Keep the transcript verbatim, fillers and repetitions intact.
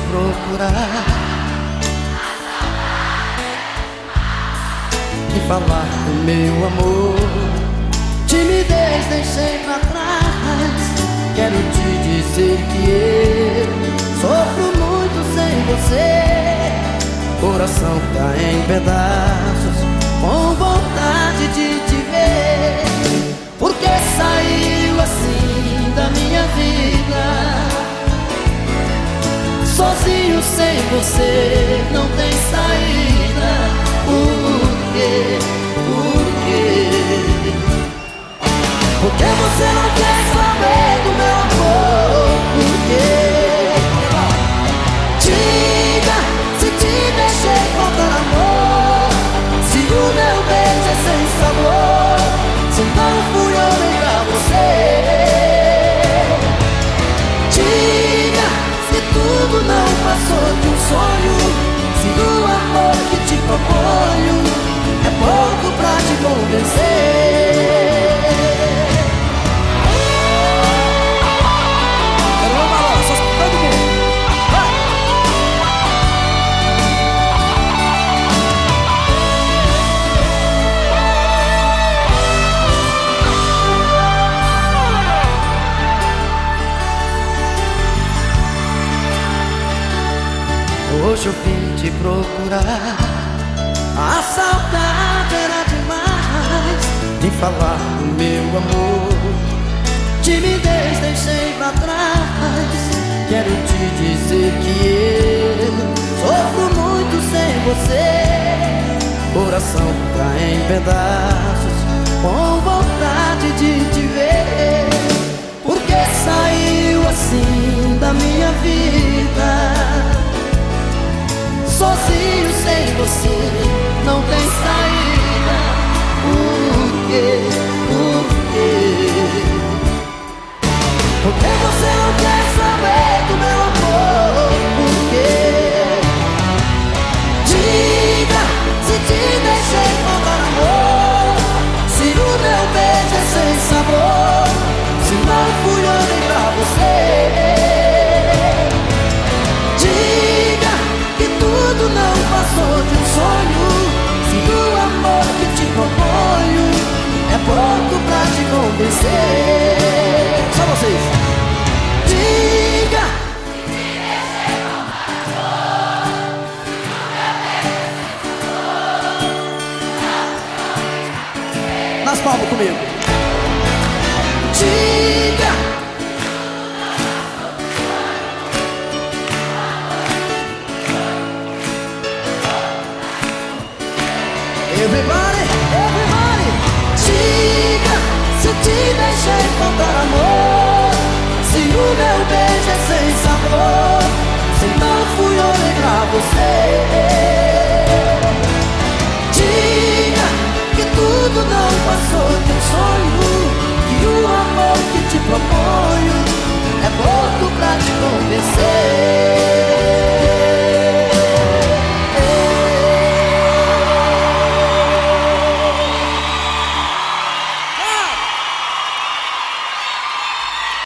procurar e falar do meu amor. Timidez deixei pra trás. Quero te dizer que eu sofro muito sem você. Coração tá em pedaços, com vontade de te ver. Porque saiu assim da minha vida. Sozinho sem você não tem saída. Por quê? Por quê? Porque você não quer saber do meu amor? Por quê? Diga se te deixei faltar amor, se o meu beijo é sem sabor, se não fui eu nem pra você. Diga se tudo não passou de um sonho, se o amor que te proponho é pouco pra te convencer. Hoje eu vim te procurar. A saudade era demais de falar do meu amor. Timidez deixei pra trás. Quero te dizer que eu sofro muito sem você. Coração tá em pedaços, com vontade de te ver. Porque saiu assim da minha vida. Sozinho sem você não tem saída. Por quê? Por quê? Porque você não quer saber do meu amor? Por quê? Diga se te deixei faltar amor, se o meu beijo é sem sabor, se não fui eu nem pra você. Tudo não passou de um sonho, se o amor que te proponho é pouco pra te convencer. Só vocês. Diga se te deixei faltar amor, nas palmas comigo. Diga everybody, everybody. Diga se te deixei faltar amor, se o meu beijo é sem sabor, se não fui eu nem pra você. Diga que tudo não passou de um sonho, que o amor que te proponho é pouco pra te convencer.